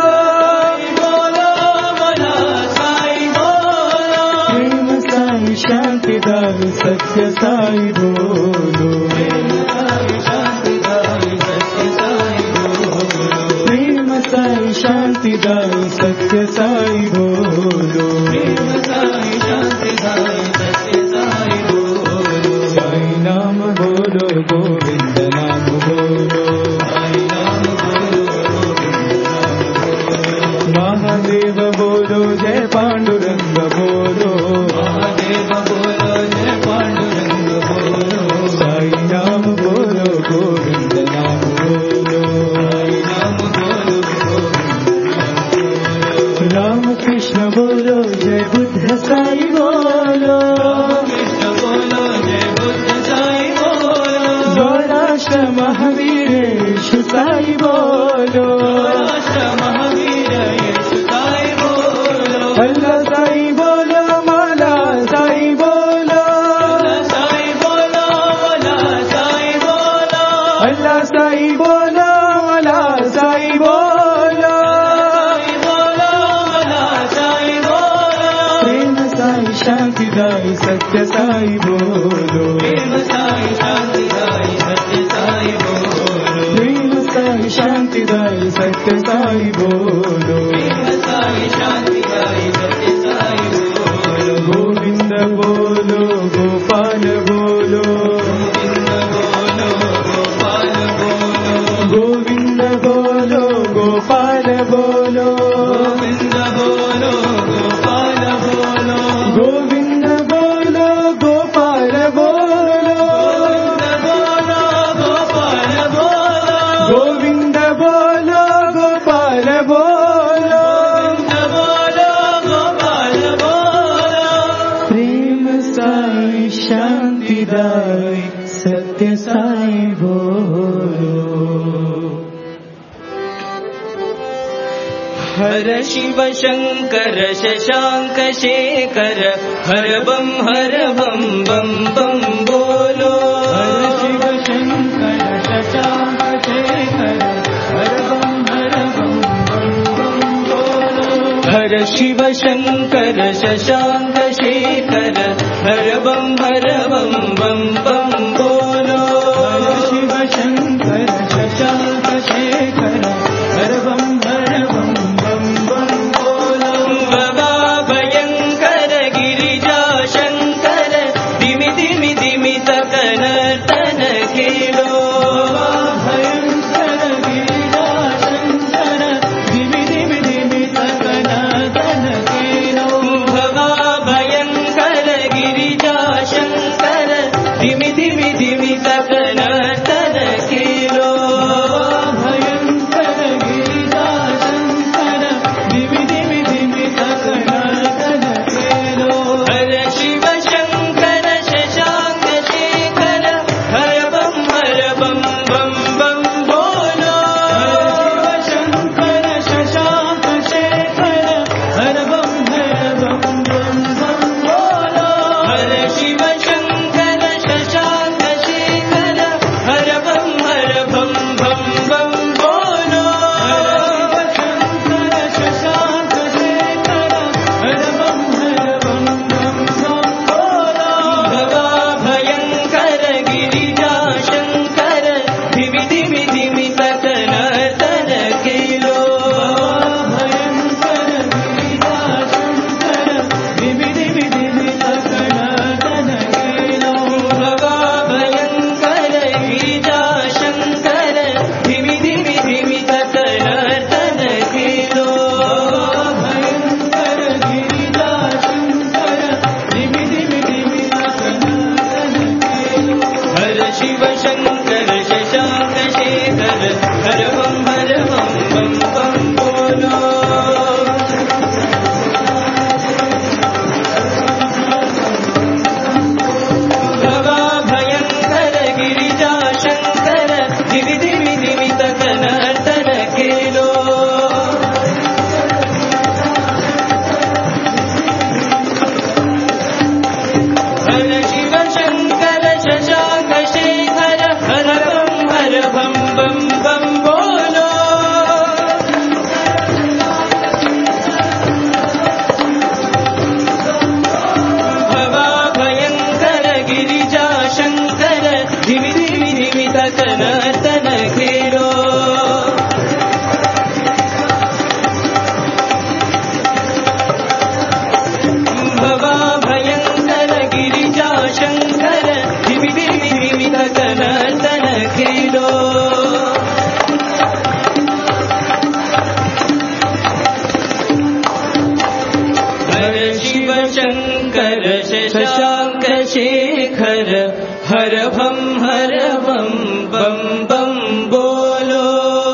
मौला साई बोलो प्रेम साई शांति दाई सत्य साई बोलो प्रेम साई शांति दाई सत्य साई बोलो प्रेम साई शांति दाई सत्य साई बोलो प्रेम साई शांति दाई सत्य साई बोलो साई नाम बोलो गोविंद नाम बोलो साई नाम बोलो गोविंद नाम बोलो महादेव बोलो जय पांडुरंग बोलो महादेव बोलो जय पांडुरंग बोलो साई नाम बोलो गोविंद नाम बोलो साई नाम बोलो गोविंद नाम बोलो राम कृष्ण बोलो जय बुद्ध साई बोलो कृष्ण बोलो जय बुद्ध साई बोलो सौराष्ट्र महावीर यीशु साई बोलो सौराष्ट्र महावीर यीशु साई बोलो अल्लाह साई बोलो मौला साई बोलो साई बोलो मौला साई बोलो अल्लाह साई बोलो मौला साई बोलो प्रेम साई शांति दाई सत्य साई बोलो प्रेम साई शांति दाई सत्य साई बोलो प्रेम साई शांति दाई सत्य साई बोलो प्रेम साई शांति दाई सत्य साई बोलो गोविंद बोलो गोपाल बोलो गोविंद बोलो गोपाल बोलो गोविंद बोलो गोपाल बोलो गोविंद बोलो गोपाल बोलो गोविंद बोलो गोपाल बोलो प्रेम साई शांति दाई सत्य साई बोलो हर शिव शंकर शशांक शेखर हर बम बम बम बोलो हर शिव शंकर शशांक शेखर हर बम बम बोलो हर शिव शंकर शशांक शेखर हर बम बम बोलो हर शिव शंकर शशांक शेखर हर बम बोलो बाबा भयंकर गिरिजा शंकर दिमि दिमि दिमि तकन तन खेलो भयंकर गिरिजा शंकर दिमि दिमि दिमि तकन तन खेलो बाबा भयंकर गिरिजा शंकर दिमि दिमि दिमि तकन तन खेलो भयंकर शङ्कर शशाङ्क शेखर हर भं बम बम बोलो।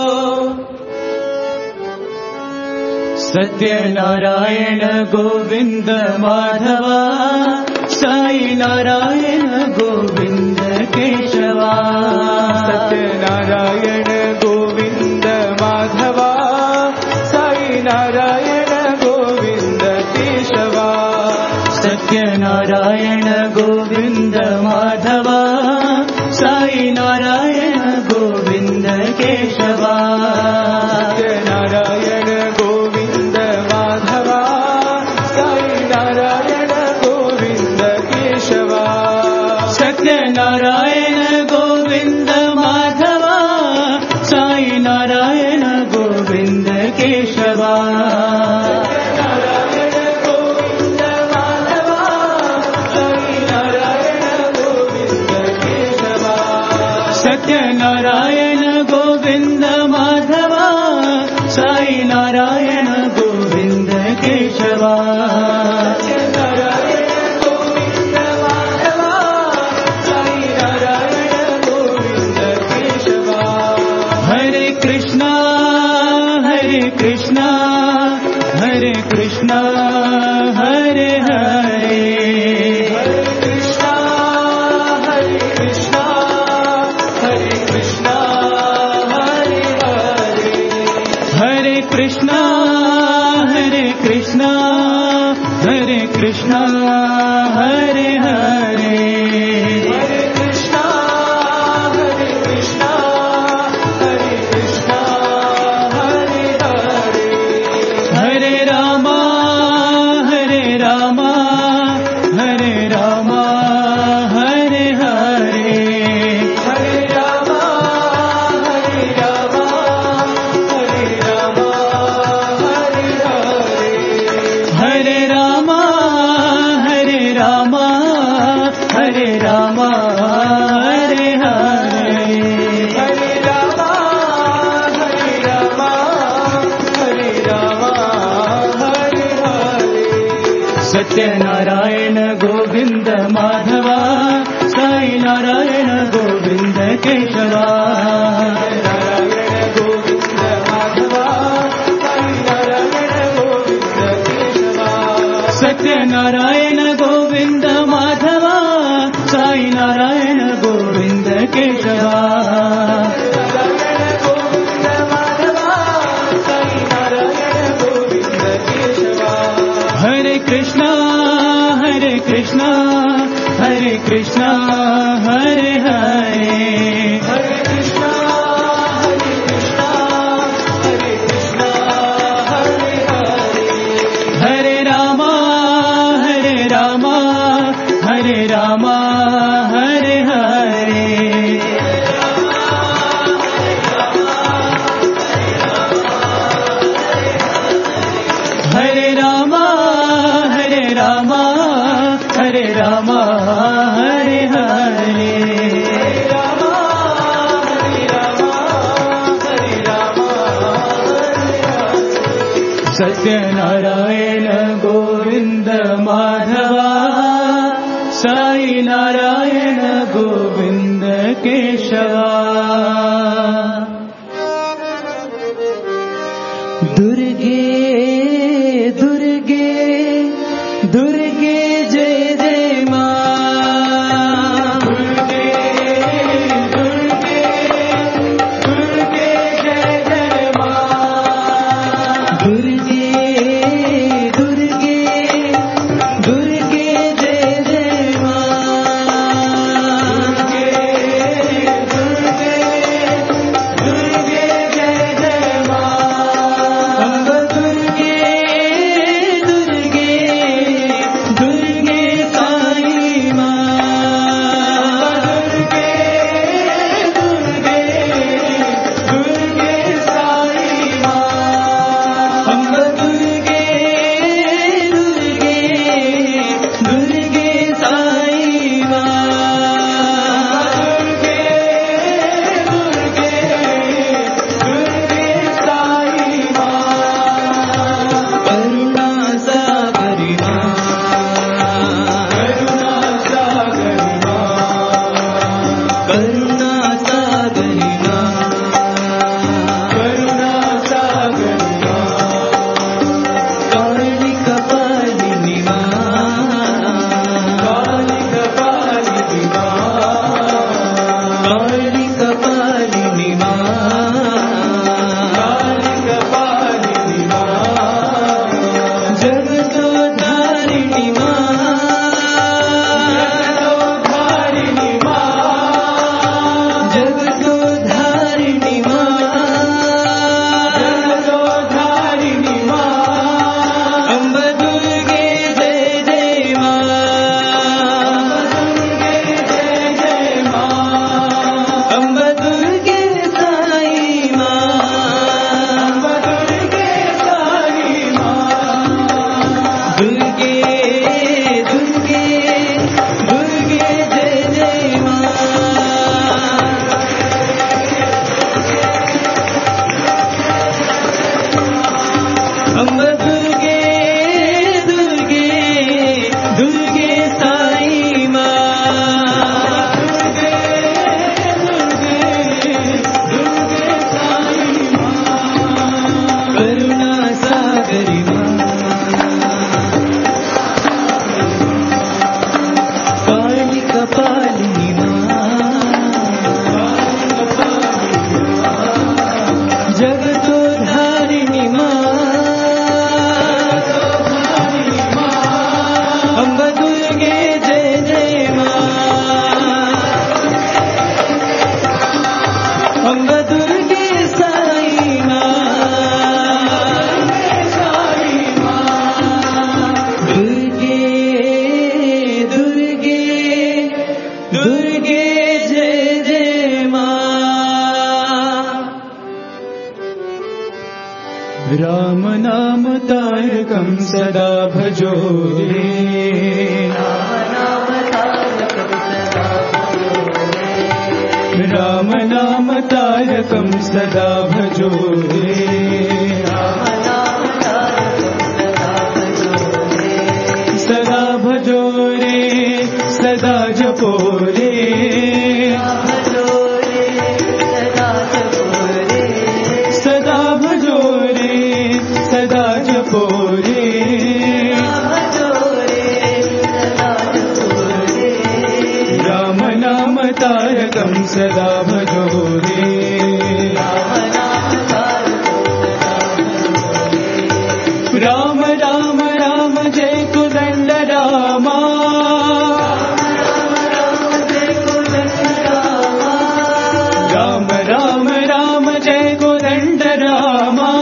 सत्यनारायण गोविंद माधवा साई नारायण गोविंद केशवा। सत्यनारायण गोविंद माधवा साई नारायण गोविंद केशवा। सत्यनारायण गोविंद माधवा साई नारायण गोविंद केशवा। सत्यनारायण गोविंद माधवा साई नारायण गोविंद केशवा। सत्यनारायण गोविंद माधवा साई नारायण गोविंद केशवा। सत्यनारायण गोविंद माधवा साई नारायण गोविंद केशवा। हरे कृष्णा हरे कृष्णा हरे कृष्णा हरे हरे। हरे कृष्णा हरे कृष्णा हरे कृष्णा हरे हरे। हरे कृष्णा हरे कृष्णा हरे कृष्णा हरे हरे। हरे रामा हरे रामा हरे रामा हरे हरे। हरे रामा हरे रामा हरे रामा हरे हरे। हरे रामा हरे रामा हरे रामा हरे हरे। हरे रामा हरे रामा हरे रामा हरे हरे। सत्यनारायण गोविंद माधवा साई नारायण गोविंद केशवा। नारायण गोविंद माधवा साई नारायण गोविंद केशवा। सत्यनारायण गोविंद माधवा साई नारायण गोविंद केशवा। नारायण गोविंद माधवा साई नारायण गोविंद केशवा। हरे कृष्णा हरे कृष्णा हरे कृष्णा हरे हरे। हरे कृष्णा हरे कृष्णा हरे कृष्णा हरे हरे। हरे रामा हरे रामा हरे रामा हरे हरे। हरे रामा हरे रामा हरे रामा हरे हरे। सत्यनारायण गोविंद माधवा साई नारायण गोविंद केशवा। दुर्गे दुर्गे दुर्गे जय जय माँ। दुर्गे दुर्गे दुर्गे जय जय माँ। दुर्गे दुर्गे दुर्गे जय जय माँ। दुर्गे दुर्गे दुर्गे जय जय माँ। अम्ब दुर्गे राम नाम तारकं सदा भजो रे राम नाम तारकं सदा भजो रे सदा भजो रे सदा जपो रे सदा भजो रे सदा जपो रे राम नाम तारकं सदा भजो रे राम राम राम जय कुदंड रामा राम राम राम जय कुदंड रामा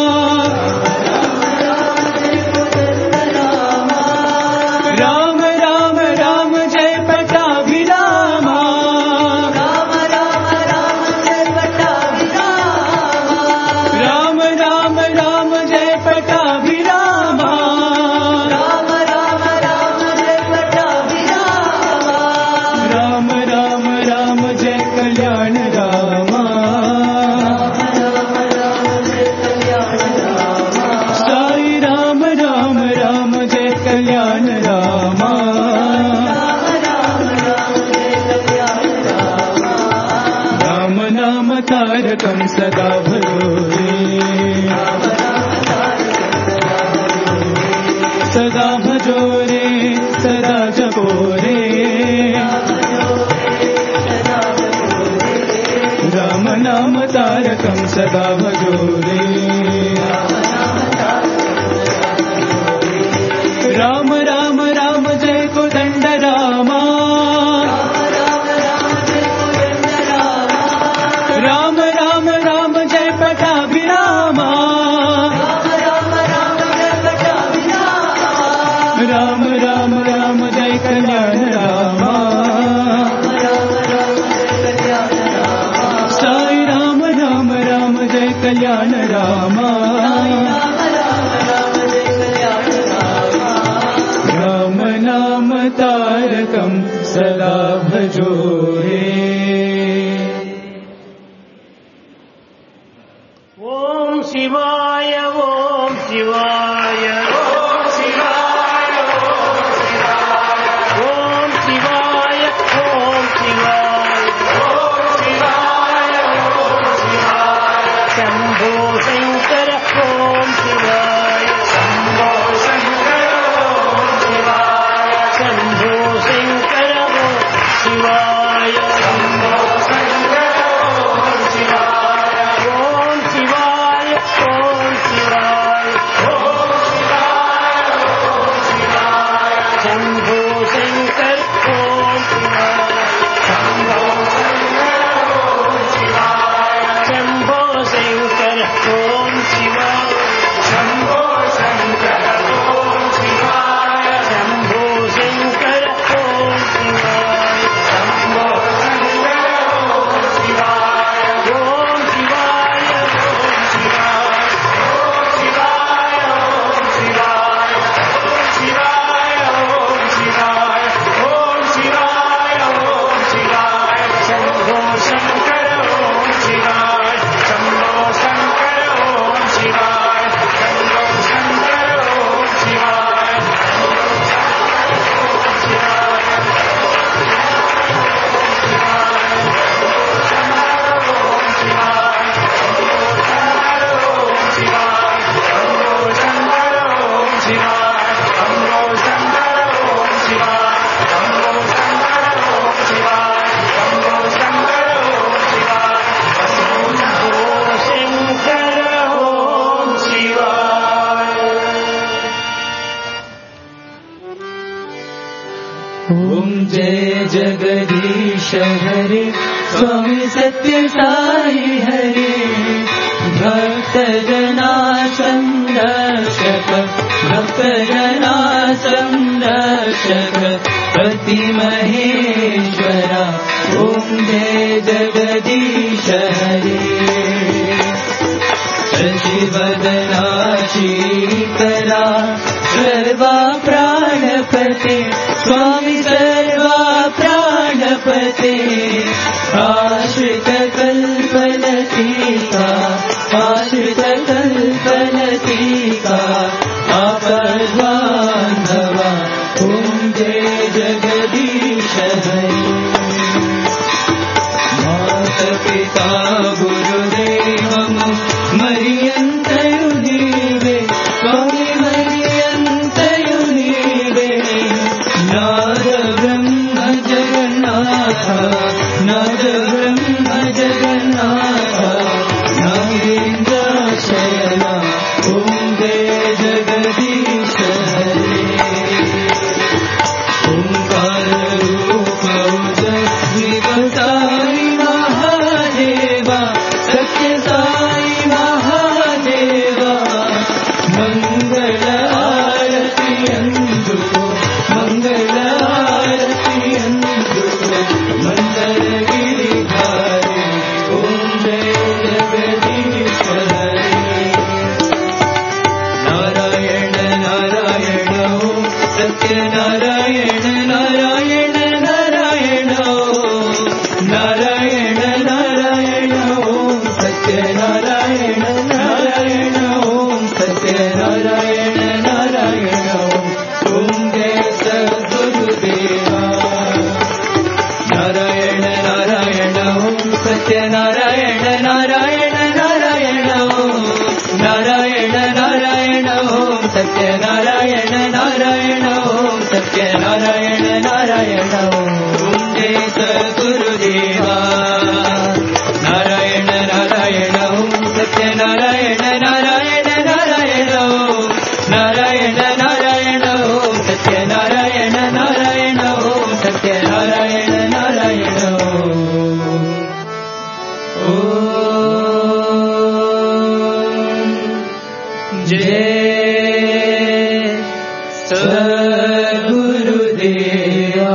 राम राम राम जय पटाभिरामा राम राम राम जय पटाभिरामा राम राम राम जय कल्याण रामा साई राम राम राम जय कल्याण रामा राम नाम तारकं सदा भजो रे सदा भजो रे सदा जपो रे राम नाम तारकं सदा भजो रे राम राम राम जय कुदंड रामा राम राम राम जय पटाभिरामा राम राम राम जय कल्याण रामा साई राम राम राम जय कल्याण रामा राम नाम तारकं सदा भजो रे ఓం శివాయ ఓం శివాయ ఓం శివాయ ఓం శివాయ ఓం శివాయ ఓం శివాయ ఓం శివాయ ఓం శివాయ శంభో శంకర ఓం శివాయ శంభో శంకర ఓం శివాయ శంభో శంకర ఓం శివాయ శంభో శంకర ఓం శివాయ ఓం శివాయ ఓం శివాయ ఓం శివాయ ఓం శివాయ శంభో శంకర ఓం శివాయ శంభో శంకర ఓం శివాయ శంభో శంకర ఓం శివాయ శంభో శంకర ఓం శివాయ శంభో శంకర ఓం శివాయ శంభో శంకర ఓం శివాయ ఓం శివాయ ఓం శివాయ ఓం శివాయ ఓం శివాయ ఓం శివాయ ఓం శివాయ ఓం శివాయ శంభో శంకర ఓం శివాయ శంభో శంకర ఓం శివాయ శంభో శంకర ఓం శివాయ ओम जय जगदीश हरे स्वामी सत्य साई हरे भक्त जना संरक्षक भक्त जना संरक्षक पति महेश्वरा ओम जय जगदीश हरे शशिवदना श्रीकरा सर्वा प्राणपते स्वामी सर्वा प्राणपते आश्रित कल्पलतिका आश्रित कल्पलतिका आपद्बान्धवा ॐ जय जगदीश हरि माता पिता गुरुदेवम् मरियन्तयु नीवे स्वामी मरियन्तयु नीवे नाद ब्रह्म जगन्नाथ नाद ब्रह्म जगन्नाथ नागेन्द्र शयना ॐ जय जगदीश हरे ओंकार रूप साई महादेवा सत्य साई महादेवा मंगल आरती अंदुको मंगल आरती अंदुको मंदर गिरिधारी ओम जय जगदीश हरे नारायण नारायण ओम सत्य नारायण नारायण नारायण ओम नारायण नारायण ओम सत्य नारायण नारायण ओम सत्य नारायण नारायण ओम जय सद्गुरुदेवा नारायण नारायण ओम सत्य नारायण नारायण नारायण ओम नारायण नारायण ओम सत्य नारायण नारायण ओम सत्य नारायण नारायण ओम जय सद्गुरुदेवा नारायण नारायण ओम सत्य नारायण नारायण नारायण ओम नारायण नारायण ओम सत्य नारायण नारायण ओम सत्य नारायण नारायण ओम जय सद्गुरुदेवा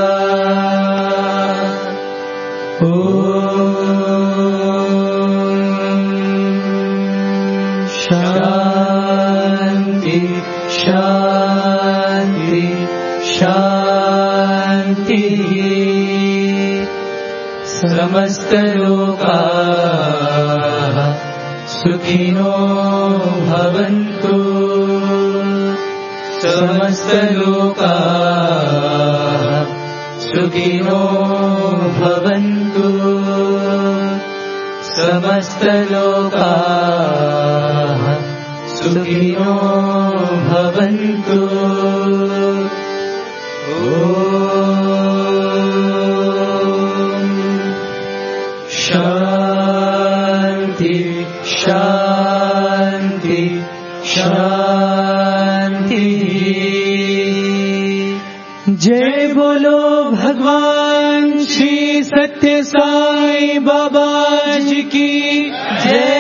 शांति शांति शांति समस्त लोकाः सुखिनो भवन्तु समस्त लोकाः सुखिनो भवन्तु समस्त लोकाः सुखिनो भवन्तु शांति शांति शांति जय बोलो भगवान श्री सत्य साई बाबा जी की जय।